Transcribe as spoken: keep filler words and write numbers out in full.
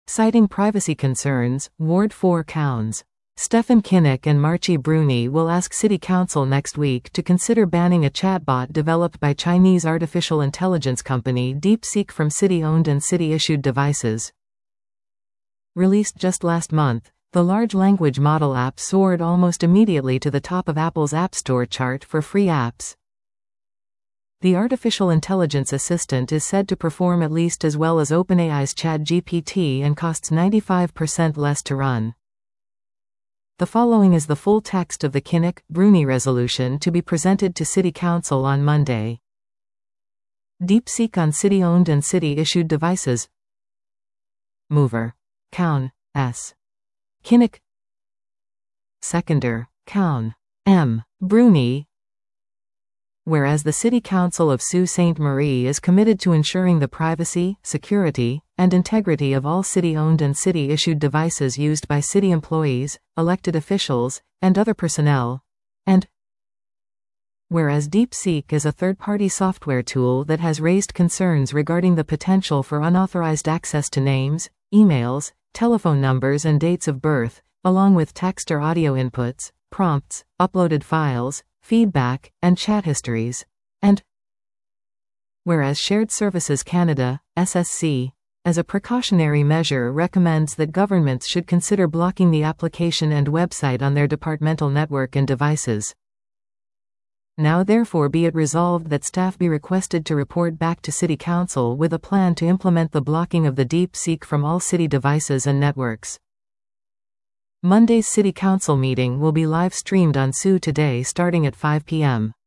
Citing privacy concerns, Ward four Cowns. Stefan Kinnock and Marci Bruni will ask City Council next week to consider banning a chatbot developed by Chinese artificial intelligence company DeepSeek from city-owned and city-issued devices. Released just last month, the large language model app soared almost immediately to the top of Apple's App Store chart for free apps. The artificial intelligence assistant is said to perform at least as well as OpenAI's ChatGPT and costs ninety-five percent less to run. The following is the full text of the Kinnock-Bruni resolution to be presented to City Council on Monday. DeepSeek on city-owned and city-issued devices. Mover. Cown. S. Kinnock. Seconder. Cown. M. Bruni. Whereas the City Council of Sault Ste. Marie is committed to ensuring the privacy, security, and integrity of all city-owned and city-issued devices used by city employees, elected officials, and other personnel, and whereas DeepSeek is a third-party software tool that has raised concerns regarding the potential for unauthorized access to names, emails, telephone numbers and dates of birth, along with text or audio inputs, prompts, uploaded files, feedback, and chat histories, and whereas Shared Services Canada, S S C, as a precautionary measure recommends that governments should consider blocking the application and website on their departmental network and devices. Now therefore be it resolved that staff be requested to report back to City Council with a plan to implement the blocking of the DeepSeek from all city devices and networks. Monday's City Council meeting will be live-streamed on S U Today starting at five p m